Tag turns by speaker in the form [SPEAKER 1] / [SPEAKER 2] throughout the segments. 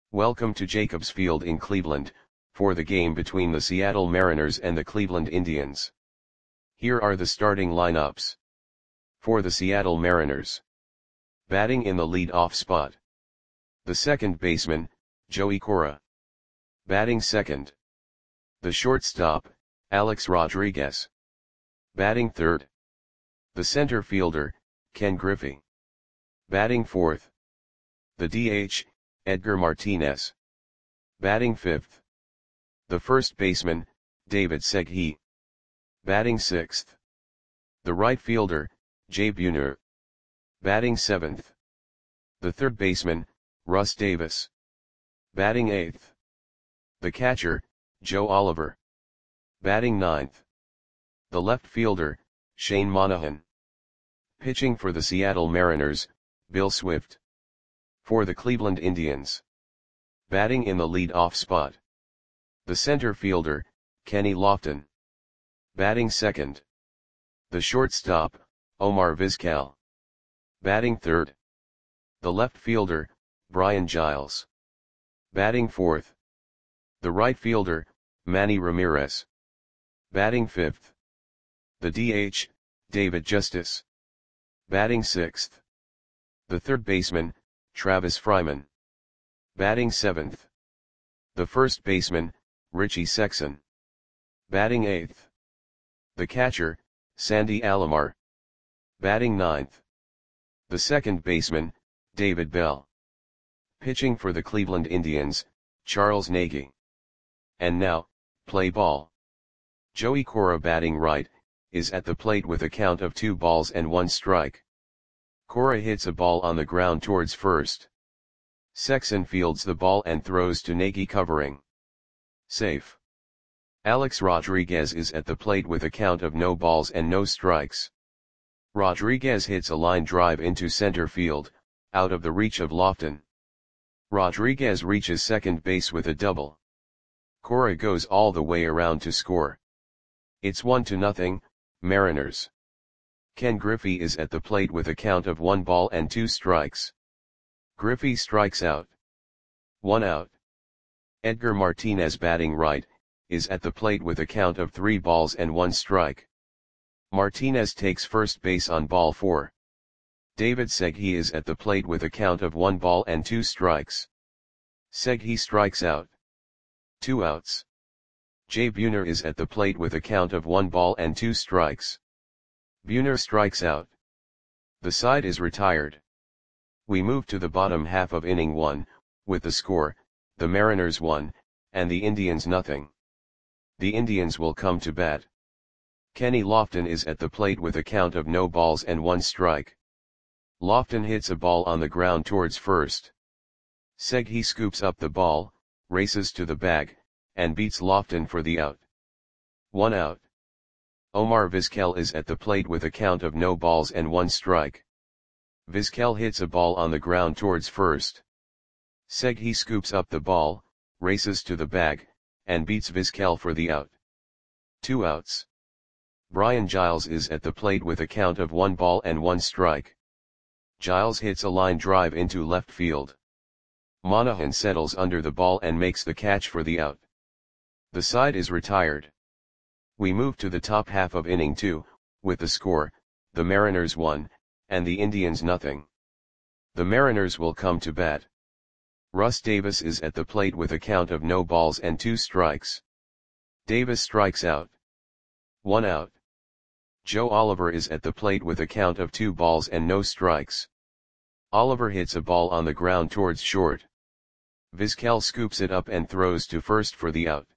[SPEAKER 1] Welcome to Jacobs Field in Cleveland, for the game between the Seattle Mariners and the Cleveland Indians. Here are the starting lineups. For the Seattle Mariners. Batting in the lead-off spot. The second baseman, Joey Cora. Batting second. The shortstop, Alex Rodriguez. Batting third. The center fielder, Ken Griffey. Batting fourth. The DH, Edgar Martinez. Batting fifth. The first baseman, David Segui. Batting sixth. The right fielder, Jay Buhner. Batting seventh. The third baseman, Russ Davis. Batting eighth. The catcher, Joe Oliver. Batting ninth. The left fielder, Shane Monahan. Pitching for the Seattle Mariners, Bill Swift. For the Cleveland Indians. Batting in the lead-off spot. The center fielder, Kenny Lofton. Batting second. The shortstop, Omar Vizquel. Batting third. The left fielder, Brian Giles. Batting fourth. The right fielder, Manny Ramirez. Batting fifth. The DH, David Justice. Batting sixth. The third baseman, Travis Fryman. Batting seventh. The first baseman, Richie Sexson. Batting eighth. The catcher, Sandy Alomar. Batting ninth. The second baseman, David Bell. Pitching for the Cleveland Indians, Charles Nagy. And now, play ball. Joey Cora batting right, is at the plate with a count of 2 balls and 1 strike. Cora hits a ball on the ground towards first. Sexson fields the ball and throws to Nagy covering. Safe. Alex Rodriguez is at the plate with a count of no balls and no strikes. Rodriguez hits a line drive into center field, out of the reach of Lofton. Rodriguez reaches second base with a double. Cora goes all the way around to score. It's 1-0, Mariners. Ken Griffey is at the plate with a count of 1 ball and 2 strikes. Griffey strikes out. 1 out. Edgar Martinez batting right, is at the plate with a count of 3 balls and 1 strike. Martinez takes first base on ball 4. David Segui is at the plate with a count of 1 ball and 2 strikes. Segui strikes out. 2 outs. Jay Buhner is at the plate with a count of 1 ball and 2 strikes. Buhner strikes out. The side is retired. We move to the bottom half of inning 1, with the score, the Mariners 1, and the Indians 0. The Indians will come to bat. Kenny Lofton is at the plate with a count of no balls and 1 strike. Lofton hits a ball on the ground towards first. Segui scoops up the ball, races to the bag, and beats Lofton for the out. 1 out. Omar Vizquel is at the plate with a count of no balls and 1 strike. Vizquel hits a ball on the ground towards first. Segui scoops up the ball, races to the bag, and beats Vizquel for the out. 2 outs. Brian Giles is at the plate with a count of 1 ball and 1 strike. Giles hits a line drive into left field. Monahan settles under the ball and makes the catch for the out. The side is retired. We move to the top half of inning 2, with the score, the Mariners 1, and the Indians 0. The Mariners will come to bat. Russ Davis is at the plate with a count of no balls and 2 strikes. Davis strikes out. 1 out. Joe Oliver is at the plate with a count of 2 balls and no strikes. Oliver hits a ball on the ground towards short. Vizquel scoops it up and throws to first for the out.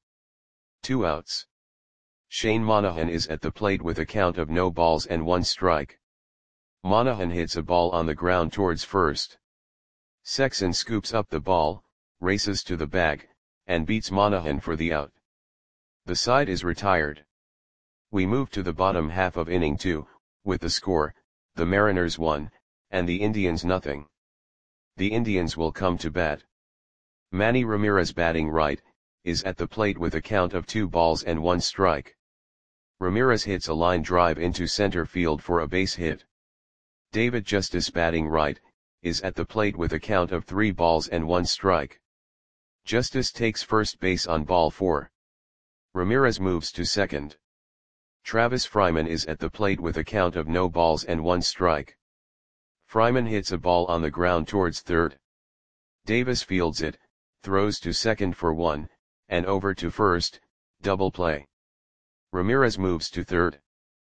[SPEAKER 1] 2 outs. Shane Monahan is at the plate with a count of no balls and 1 strike. Monahan hits a ball on the ground towards first. Sexson scoops up the ball, races to the bag, and beats Monahan for the out. The side is retired. We move to the bottom half of inning 2, with the score, the Mariners 1, and the Indians 0. The Indians will come to bat. Manny Ramirez batting right, is at the plate with a count of 2 balls and 1 strike. Ramirez hits a line drive into center field for a base hit. David Justice batting right, is at the plate with a count of 3 balls and 1 strike. Justice takes first base on ball 4. Ramirez moves to second. Travis Fryman is at the plate with a count of no balls and 1 strike. Fryman hits a ball on the ground towards third. Davis fields it, throws to second for 1, and over to first, double play. Ramirez moves to third.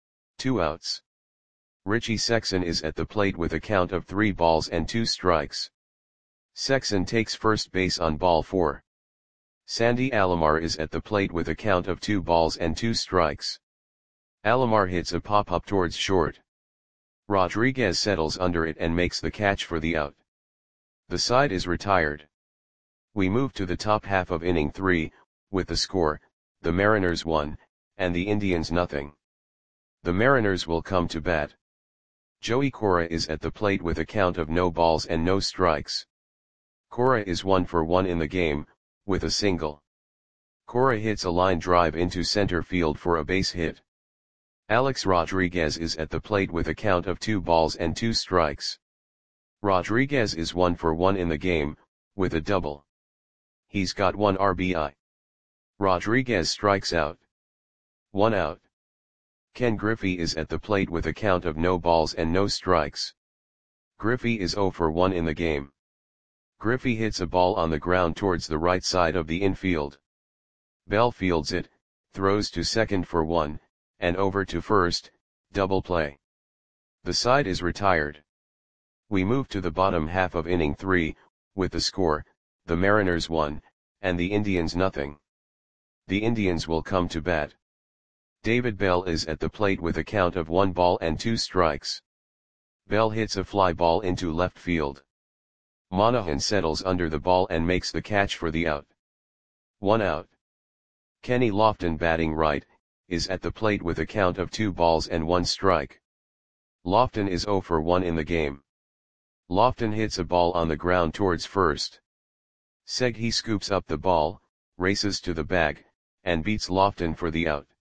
[SPEAKER 1] 2 outs. Richie Sexson is at the plate with a count of 3 balls and 2 strikes. Sexson takes first base on ball 4. Sandy Alomar is at the plate with a count of 2 balls and 2 strikes. Alomar hits a pop-up towards short. Rodriguez settles under it and makes the catch for the out. The side is retired. We move to the top half of inning 3, with the score, the Mariners 1, and the Indians nothing. The Mariners will come to bat. Joey Cora is at the plate with a count of no balls and no strikes. Cora is 1 for 1 in the game, with a single. Cora hits a line drive into center field for a base hit. Alex Rodriguez is at the plate with a count of 2 balls and 2 strikes. Rodriguez is 1 for 1 in the game, with a double. He's got 1 RBI. Rodriguez strikes out. 1 out. Ken Griffey is at the plate with a count of no balls and no strikes. Griffey is 0 for 1 in the game. Griffey hits a ball on the ground towards the right side of the infield. Bell fields it, throws to second for 1, and over to first, double play. The side is retired. We move to the bottom half of inning 3, with the score, the Mariners 1, and the Indians nothing. The Indians will come to bat. David Bell is at the plate with a count of 1 ball and 2 strikes. Bell hits a fly ball into left field. Monahan settles under the ball and makes the catch for the out. 1 out. Kenny Lofton, batting right, is at the plate with a count of 2 balls and 1 strike. Lofton is 0 for 1 in the game. Lofton hits a ball on the ground towards first. Seghi scoops up the ball, races to the bag, and beats Lofton for the out.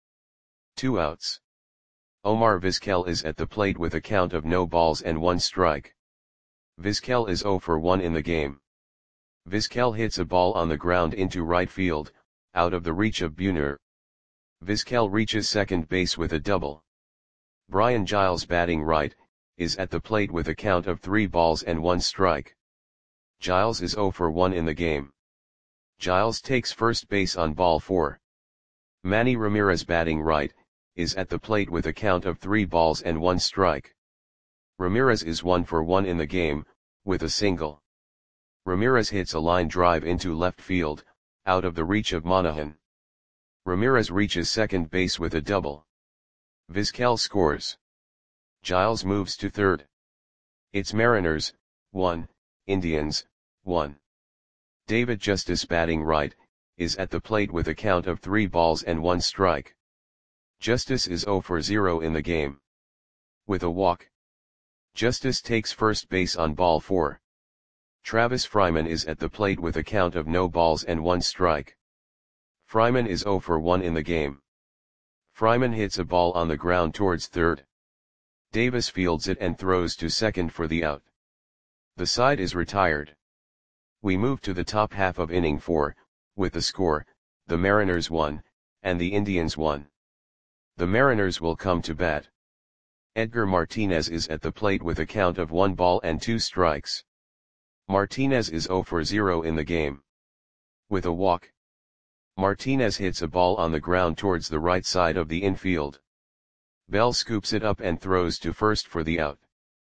[SPEAKER 1] 2 outs. Omar Vizquel is at the plate with a count of no balls and 1 strike. Vizquel is 0 for 1 in the game. Vizquel hits a ball on the ground into right field, out of the reach of Buhner. Vizquel reaches second base with a double. Brian Giles, batting right, is at the plate with a count of 3 balls and 1 strike. Giles is 0 for 1 in the game. Giles takes first base on ball 4. Manny Ramirez, batting right, is at the plate with a count of 3 balls and 1 strike. Ramirez is 1 for 1 in the game, with a single. Ramirez hits a line drive into left field, out of the reach of Monahan. Ramirez reaches second base with a double. Vizquel scores. Giles moves to third. It's Mariners, 1, Indians, 1. David Justice, batting right, is at the plate with a count of 3 balls and 1 strike. Justice is 0 for 0 in the game. With a walk. Justice takes first base on ball 4. Travis Fryman is at the plate with a count of no balls and 1 strike. Fryman is 0 for 1 in the game. Fryman hits a ball on the ground towards third. Davis fields it and throws to second for the out. The side is retired. We move to the top half of inning 4, with the score, the Mariners 1, and the Indians 1. The Mariners will come to bat. Edgar Martinez is at the plate with a count of 1 ball and 2 strikes. Martinez is 0 for 0 in the game. With a walk. Martinez hits a ball on the ground towards the right side of the infield. Bell scoops it up and throws to first for the out.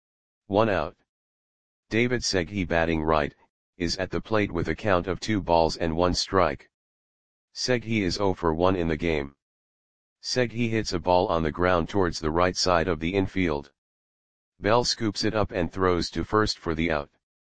[SPEAKER 1] 1 out. David Seghi, batting right, is at the plate with a count of 2 balls and 1 strike. Seghi is 0 for 1 in the game. Seghi hits a ball on the ground towards the right side of the infield. Bell scoops it up and throws to first for the out.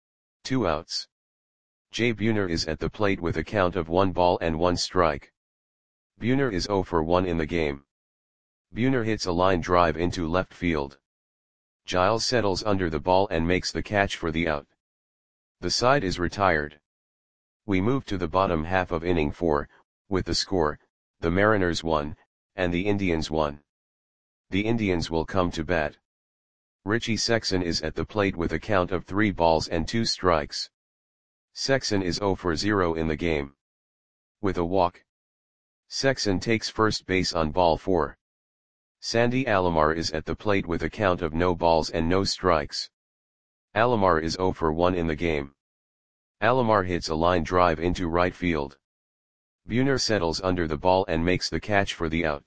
[SPEAKER 1] 2 outs. Jay Buhner is at the plate with a count of 1 ball and 1 strike. Buhner is 0 for 1 in the game. Buhner hits a line drive into left field. Giles settles under the ball and makes the catch for the out. The side is retired. We move to the bottom half of inning 4, with the score, the Mariners 1, and the Indians 1. The Indians will come to bat. Richie Sexson is at the plate with a count of 3 balls and 2 strikes. Sexton is 0 for 0 in the game. With a walk. Sexton takes first base on ball 4. Sandy Alomar is at the plate with a count of no balls and no strikes. Alomar is 0 for 1 in the game. Alomar hits a line drive into right field. Buhner settles under the ball and makes the catch for the out.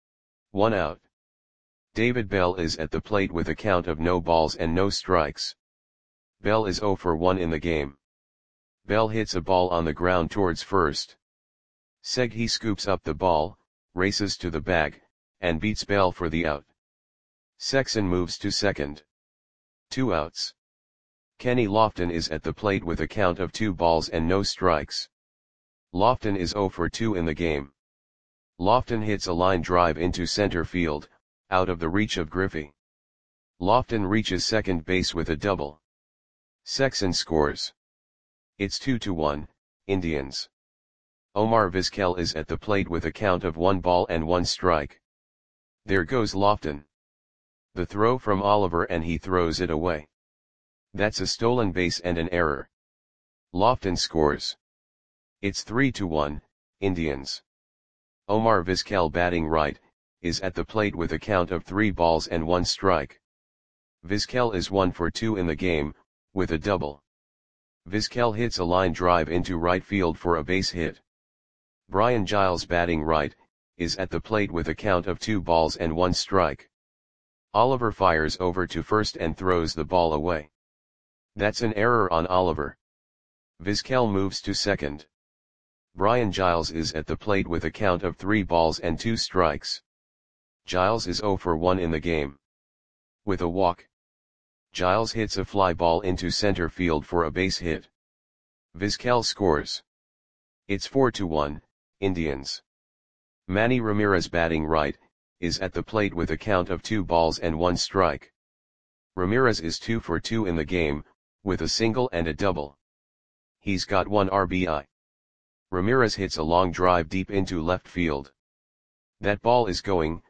[SPEAKER 1] 1 out. David Bell is at the plate with a count of no balls and no strikes. Bell is 0 for 1 in the game. Bell hits a ball on the ground towards first. Segui scoops up the ball, races to the bag, and beats Bell for the out. Sexton moves to second. 2 outs. Kenny Lofton is at the plate with a count of 2 balls and no strikes. Lofton is 0 for 2 in the game. Lofton hits a line drive into center field, out of the reach of Griffey. Lofton reaches second base with a double. Sexton scores. It's 2-1, Indians. Omar Vizquel is at the plate with a count of 1 ball and 1 strike. There goes Lofton. The throw from Oliver and he throws it away. That's a stolen base and an error. Lofton scores. It's 3-1, Indians. Omar Vizquel, batting right, is at the plate with a count of 3 balls and 1 strike. Vizquel is 1 for 2 in the game, with a double. Vizquel hits a line drive into right field for a base hit. Brian Giles, batting right, is at the plate with a count of 2 balls and 1 strike. Oliver fires over to first and throws the ball away. That's an error on Oliver. Vizquel moves to second. Brian Giles is at the plate with a count of 3 balls and 2 strikes. Giles is 0 for 1 in the game. With a walk. Giles hits a fly ball into center field for a base hit. Vizquel scores. It's 4-1, Indians. Manny Ramirez, batting right, is at the plate with a count of 2 balls and 1 strike. Ramirez is 2 for 2 in the game, with a single and a double. He's got 1 RBI. Ramirez hits a long drive deep into left field. That ball is gone.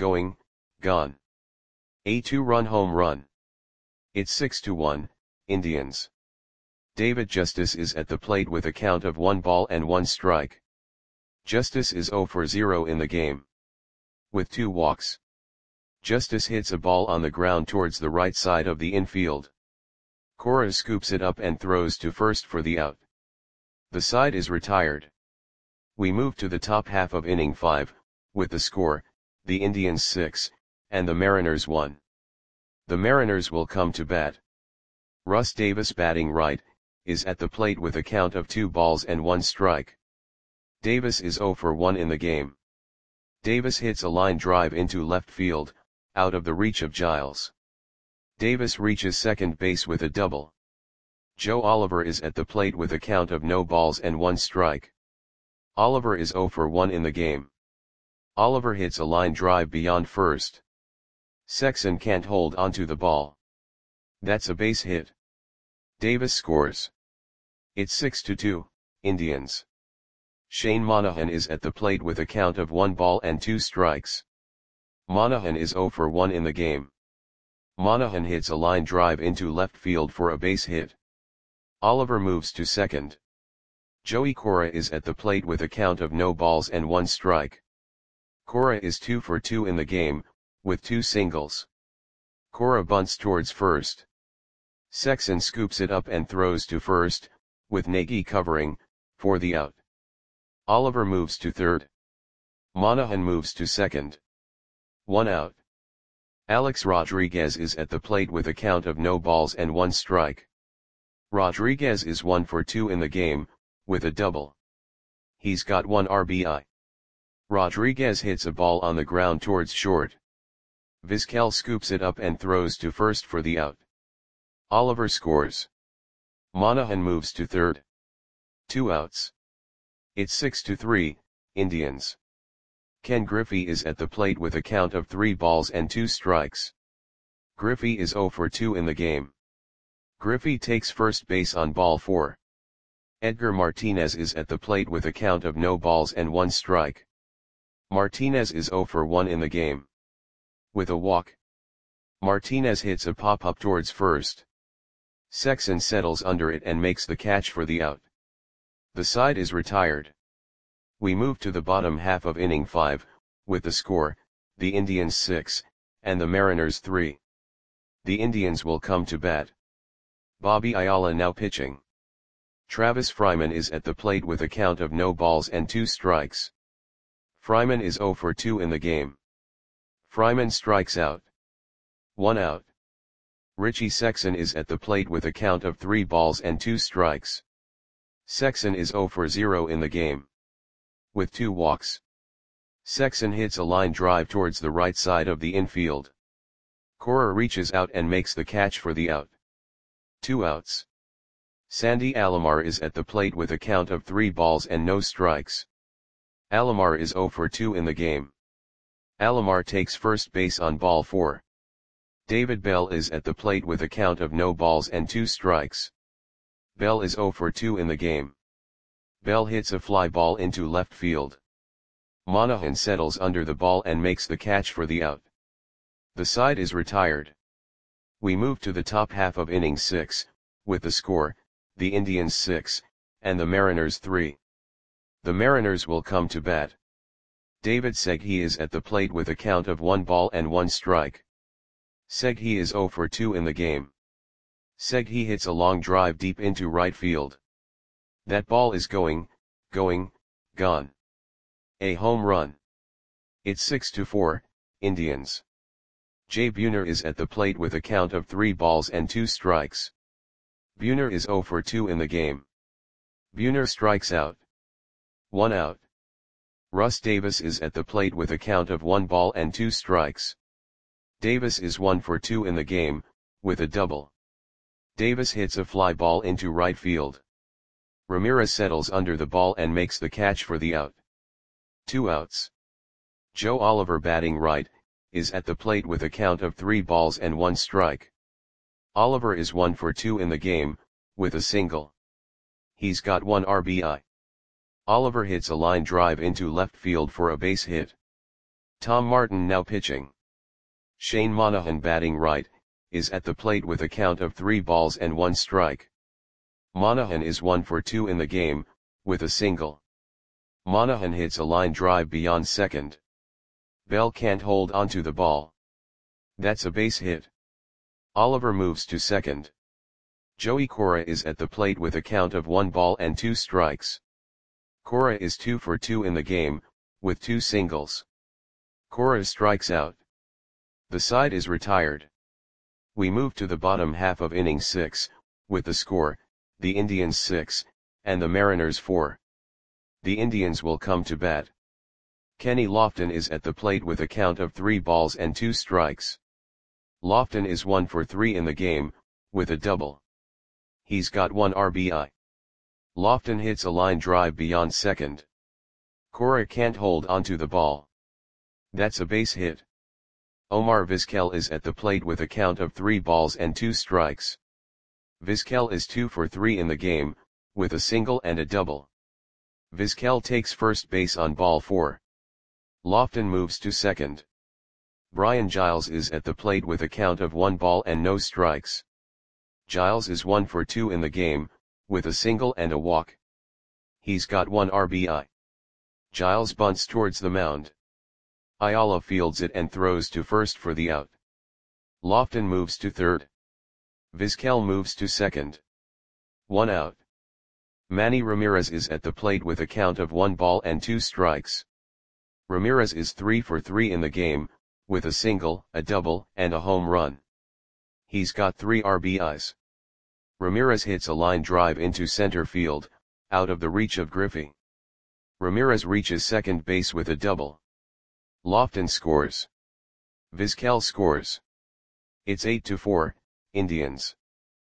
[SPEAKER 1] A 2-run home run. It's 6-1, Indians. David Justice is at the plate with a count of 1 ball and 1 strike. Justice is 0 for 0 in the game. With 2 walks. Justice hits a ball on the ground towards the right side of the infield. Cora scoops it up and throws to first for the out. The side is retired. We move to the top half of inning 5, with the score, the Indians 6, and the Mariners 1. The Mariners will come to bat. Russ Davis, batting right, is at the plate with a count of 2 balls and 1 strike. Davis is 0 for 1 in the game. Davis hits a line drive into left field, out of the reach of Giles. Davis reaches second base with a double. Joe Oliver is at the plate with a count of no balls and 1 strike. Oliver is 0 for 1 in the game. Oliver hits a line drive beyond first. Sexton can't hold onto the ball. That's a base hit. Davis scores. It's 6-2, Indians. Shane Monahan is at the plate with a count of 1 ball and 2 strikes. Monahan is 0 for 1 in the game. Monahan hits a line drive into left field for a base hit. Oliver moves to second. Joey Cora is at the plate with a count of no balls and 1 strike. Cora is 2 for 2 in the game, with 2 singles. Cora bunts towards first. Sexton scoops it up and throws to first, with Nagy covering, for the out. Oliver moves to third. Monahan moves to second. 1 out. Alex Rodriguez is at the plate with a count of no balls and 1 strike. Rodriguez is 1 for 2 in the game, with a double. He's got 1 RBI. Rodriguez hits a ball on the ground towards short. Vizquel scoops it up and throws to first for the out. Oliver scores. Monahan moves to third. 2 outs. It's 6-3, Indians. Ken Griffey is at the plate with a count of 3 balls and 2 strikes. Griffey is 0 for 2 in the game. Griffey takes first base on ball 4. Edgar Martinez is at the plate with a count of no balls and 1 strike. Martinez is 0 for 1 in the game. With a walk. Martinez hits a pop-up towards first. Sexton settles under it and makes the catch for the out. The side is retired. We move to the bottom half of inning 5, with the score, the Indians 6, and the Mariners 3. The Indians will come to bat. Bobby Ayala now pitching. Travis Fryman is at the plate with a count of no balls and 2 strikes. Fryman is 0 for 2 in the game. Fryman strikes out. 1 out. Richie Sexson is at the plate with a count of 3 balls and 2 strikes. Sexson is 0 for 0 in the game. With 2 walks. Sexson hits a line drive towards the right side of the infield. Cora reaches out and makes the catch for the out. 2 outs. Sandy Alomar is at the plate with a count of 3 balls and no strikes. Alomar is 0 for 2 in the game. Alomar takes first base on ball 4. David Bell is at the plate with a count of no balls and 2 strikes. Bell is 0 for 2 in the game. Bell hits a fly ball into left field. Monahan settles under the ball and makes the catch for the out. The side is retired. We move to the top half of inning 6, with the score, the Indians 6, and the Mariners 3. The Mariners will come to bat. David Segui is at the plate with a count of 1 ball and 1 strike. Segui is 0 for 2 in the game. Segui hits a long drive deep into right field. That ball is gone. A home run. It's 6-4, Indians. Jay Buhner is at the plate with a count of 3 balls and 2 strikes. Buhner is 0 for 2 in the game. Buhner strikes out. 1 out. Russ Davis is at the plate with a count of 1 ball and 2 strikes. Davis is 1 for 2 in the game, with a double. Davis hits a fly ball into right field. Ramirez settles under the ball and makes the catch for the out. 2 outs. Joe Oliver, batting right, is at the plate with a count of 3 balls and 1 strike. Oliver is 1 for 2 in the game, with a single. He's got 1 RBI. Oliver hits a line drive into left field for a base hit. Tom Martin now pitching. Shane Monahan, batting right, is at the plate with a count of 3 balls and 1 strike. Monahan is 1 for 2 in the game, with a single. Monahan hits a line drive beyond second. Bell can't hold onto the ball. That's a base hit. Oliver moves to second. Joey Cora is at the plate with a count of 1 ball and 2 strikes. Cora is 2 for 2 in the game, with 2 singles. Cora strikes out. The side is retired. We move to the bottom half of inning 6, with the score, the Indians 6, and the Mariners 4. The Indians will come to bat. Kenny Lofton is at the plate with a count of 3 balls and 2 strikes. Lofton is 1 for 3 in the game, with a double. He's got 1 RBI. Lofton hits a line drive beyond second. Cora can't hold onto the ball. That's a base hit. Omar Vizquel is at the plate with a count of 3 balls and 2 strikes. Vizquel is 2 for 3 in the game, with a single and a double. Vizquel takes first base on ball 4. Lofton moves to second. Brian Giles is at the plate with a count of 1 ball and no strikes. Giles is 1 for 2 in the game, with a single and a walk. He's got 1 RBI. Giles bunts towards the mound. Ayala fields it and throws to first for the out. Lofton moves to third. Vizquel moves to second. 1 out. Manny Ramirez is at the plate with a count of 1 ball and 2 strikes. Ramirez is 3 for 3 in the game, with a single, a double, and a home run. He's got 3 RBIs. Ramirez hits a line drive into center field, out of the reach of Griffey. Ramirez reaches second base with a double. Lofton scores. Vizquel scores. It's 8-4, Indians.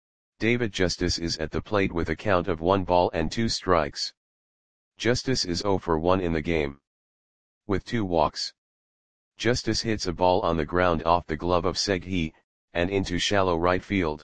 [SPEAKER 1] David Justice is at the plate with a count of 1 ball and 2 strikes. Justice is 0 for 1 in the game. With 2 walks. Justice hits a ball on the ground off the glove of Segui, and into shallow right field.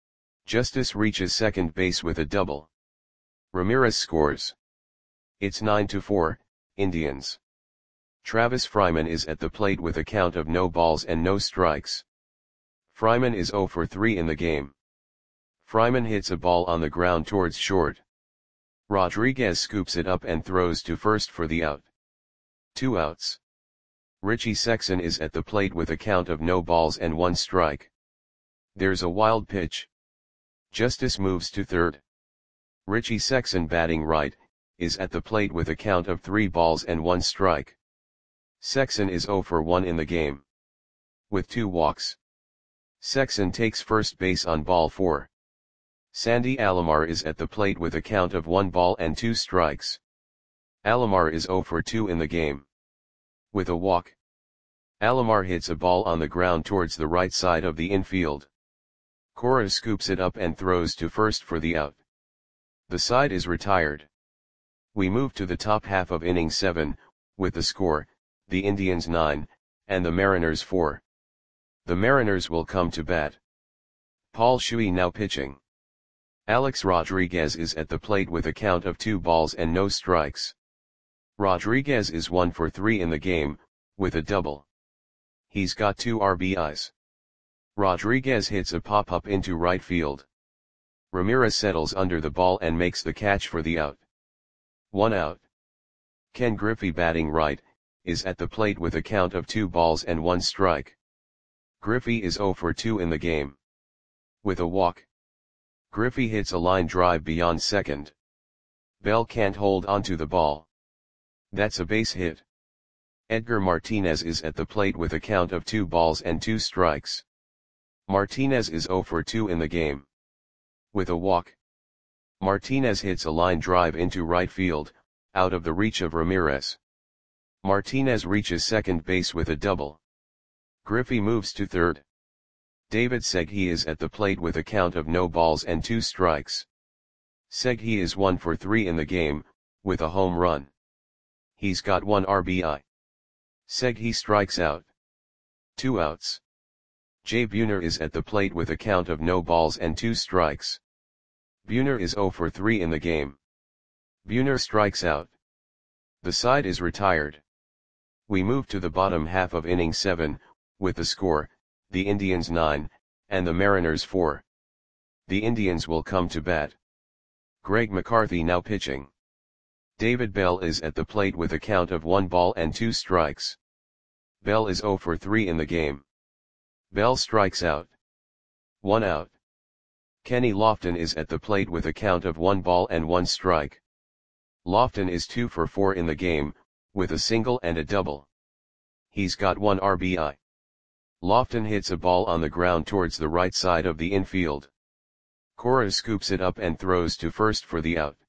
[SPEAKER 1] Justice reaches second base with a double. Ramirez scores. It's 9-4, Indians. Travis Fryman is at the plate with a count of no balls and no strikes. Fryman is 0 for 3 in the game. Fryman hits a ball on the ground towards short. Rodriguez scoops it up and throws to first for the out. 2 outs. Richie Sexson is at the plate with a count of no balls and 1 strike. There's a wild pitch. Justice moves to third. Richie Sexson, batting right, is at the plate with a count of 3 balls and 1 strike. Sexson is 0 for 1 in the game. With 2 walks. Sexson takes first base on ball 4. Sandy Alomar is at the plate with a count of 1 ball and 2 strikes. Alomar is 0 for 2 in the game. With a walk. Alomar hits a ball on the ground towards the right side of the infield. Cora scoops it up and throws to first for the out. The side is retired. We move to the top half of inning 7, with the score, the Indians 9, and the Mariners 4. The Mariners will come to bat. Paul Shuey now pitching. Alex Rodriguez is at the plate with a count of 2 balls and no strikes. Rodriguez is 1 for 3 in the game, with a double. He's got 2 RBIs. Rodriguez hits a pop-up into right field. Ramirez settles under the ball and makes the catch for the out. 1 out. Ken Griffey, batting right, is at the plate with a count of 2 balls and 1 strike. Griffey is 0 for 2 in the game. With a walk. Griffey hits a line drive beyond second. Bell can't hold onto the ball. That's a base hit. Edgar Martinez is at the plate with a count of 2 balls and 2 strikes. Martinez is 0 for 2 in the game. With a walk. Martinez hits a line drive into right field, out of the reach of Ramirez. Martinez reaches second base with a double. Griffey moves to third. David Segui is at the plate with a count of no balls and 2 strikes. Segui is 1 for 3 in the game, with a home run. He's got 1 RBI. Segui strikes out. 2 outs. Jay Buhner is at the plate with a count of no balls and 2 strikes. Buhner is 0 for 3 in the game. Buhner strikes out. The side is retired. We move to the bottom half of inning 7, with the score, the Indians 9, and the Mariners 4. The Indians will come to bat. Greg McCarthy now pitching. David Bell is at the plate with a count of 1 ball and 2 strikes. Bell is 0 for 3 in the game. Bell strikes out. 1 out. Kenny Lofton is at the plate with a count of 1 ball and 1 strike. Lofton is 2 for 4 in the game, with a single and a double. He's got 1 RBI. Lofton hits a ball on the ground towards the right side of the infield. Cora scoops it up and throws to first for the out.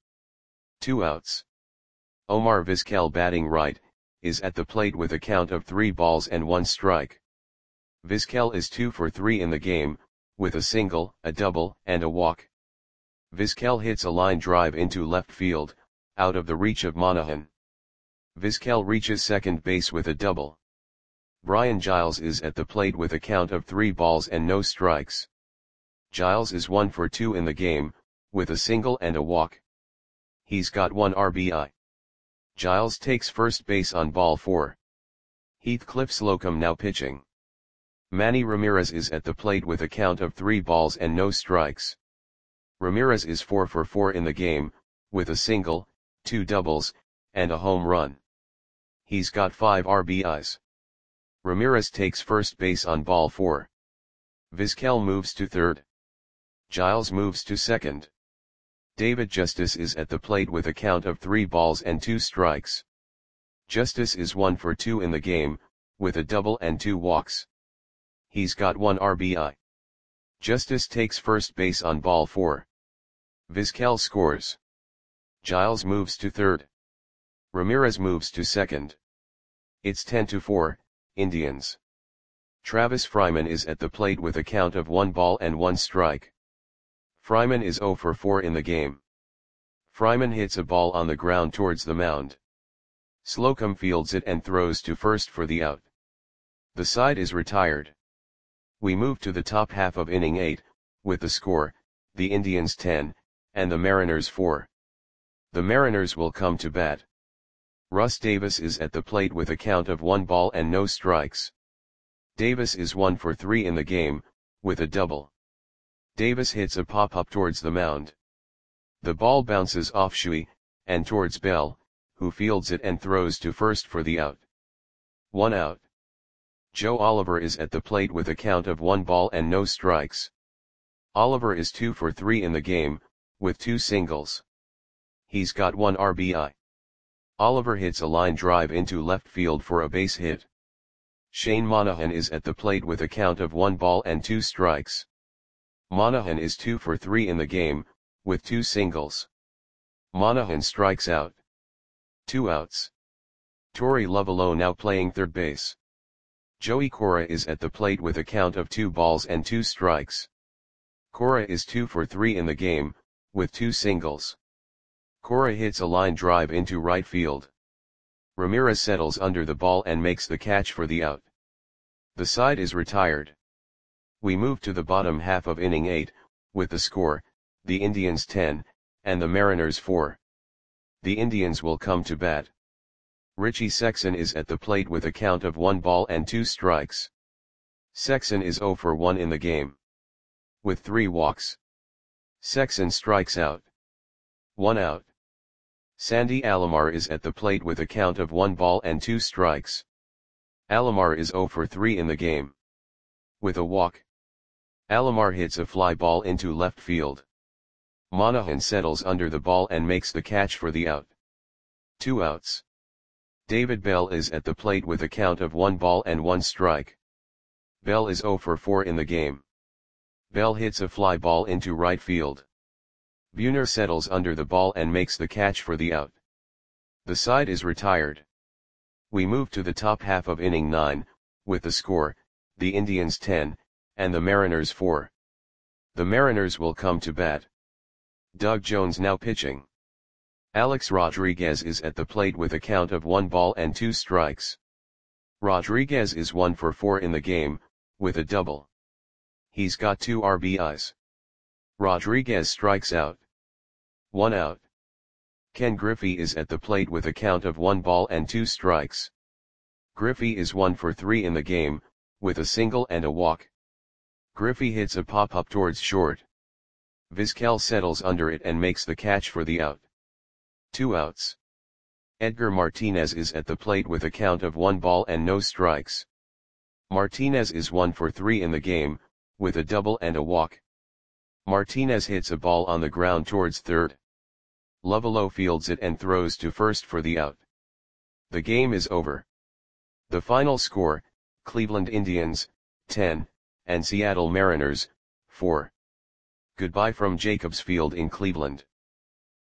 [SPEAKER 1] 2 outs. Omar Vizquel, batting right, is at the plate with a count of 3 balls and 1 strike. Vizquel is 2 for 3 in the game, with a single, a double, and a walk. Vizquel hits a line drive into left field, out of the reach of Monahan. Vizquel reaches second base with a double. Brian Giles is at the plate with a count of 3 balls and no strikes. Giles is 1 for 2 in the game, with a single and a walk. He's got 1 RBI. Giles takes first base on ball 4. Heathcliff Slocum now pitching. Manny Ramirez is at the plate with a count of 3 balls and no strikes. Ramirez is 4 for 4 in the game, with a single, 2 doubles, and a home run. He's got 5 RBIs. Ramirez takes first base on ball 4. Vizquel moves to third. Giles moves to second. David Justice is at the plate with a count of 3 balls and 2 strikes. Justice is 1 for 2 in the game, with a double and 2 walks. He's got 1 RBI. Justice takes first base on ball 4. Vizquel scores. Giles moves to third. Ramirez moves to second. It's 10-4, Indians. Travis Fryman is at the plate with a count of 1 ball and 1 strike. Fryman is 0 for 4 in the game. Fryman hits a ball on the ground towards the mound. Slocum fields it and throws to first for the out. The side is retired. We move to the top half of inning 8, with the score, the Indians 10, and the Mariners 4. The Mariners will come to bat. Russ Davis is at the plate with a count of 1 ball and no strikes. Davis is 1 for 3 in the game, with a double. Davis hits a pop-up towards the mound. The ball bounces off Shui, and towards Bell, who fields it and throws to first for the out. 1 out. Joe Oliver is at the plate with a count of 1 ball and no strikes. Oliver is 2 for 3 in the game, with 2 singles. He's got 1 RBI. Oliver hits a line drive into left field for a base hit. Shane Monahan is at the plate with a count of 1 ball and 2 strikes. Monahan is 2 for 3 in the game, with 2 singles. Monahan strikes out. 2 outs. Torey Lovullo now playing third base. Joey Cora is at the plate with a count of 2 balls and 2 strikes. Cora is 2 for 3 in the game, with 2 singles. Cora hits a line drive into right field. Ramirez settles under the ball and makes the catch for the out. The side is retired. We move to the bottom half of inning 8, with the score, the Indians 10, and the Mariners 4. The Indians will come to bat. Richie Sexson is at the plate with a count of 1 ball and 2 strikes. Sexson is 0 for 1 in the game. With 3 walks. Sexson strikes out. 1 out. Sandy Alomar is at the plate with a count of 1 ball and 2 strikes. Alomar is 0 for 3 in the game. With a walk. Alomar hits a fly ball into left field. Monahan settles under the ball and makes the catch for the out. 2 outs. David Bell is at the plate with a count of 1 ball and 1 strike. Bell is 0 for 4 in the game. Bell hits a fly ball into right field. Buhner settles under the ball and makes the catch for the out. The side is retired. We move to the top half of inning 9, with the score, the Indians 10, and the Mariners 4. The Mariners will come to bat. Doug Jones now pitching. Alex Rodriguez is at the plate with a count of 1 ball and 2 strikes. Rodriguez is 1 for 4 in the game, with a double. He's got 2 RBIs. Rodriguez strikes out. 1 out. Ken Griffey is at the plate with a count of 1 ball and 2 strikes. Griffey is 1 for 3 in the game, with a single and a walk. Griffey hits a pop-up towards short. Vizquel settles under it and makes the catch for the out. 2 outs. Edgar Martinez is at the plate with a count of 1 ball and no strikes. Martinez is 1 for 3 in the game, with a double and a walk. Martinez hits a ball on the ground towards third. Lovullo fields it and throws to first for the out. The game is over. The final score, Cleveland Indians, 10, and Seattle Mariners, 4. Goodbye from Jacobs Field in Cleveland.